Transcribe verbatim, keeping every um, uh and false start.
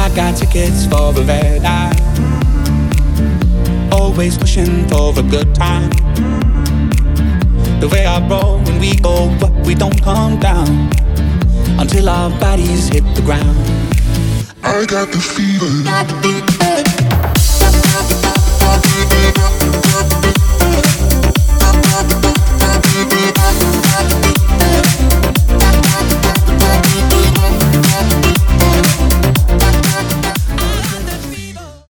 got tickets for a red eye. Always pushing for a good time. The way I roll when we go up, we don't come down until our bodies hit the ground. I got the fever. Got the fever.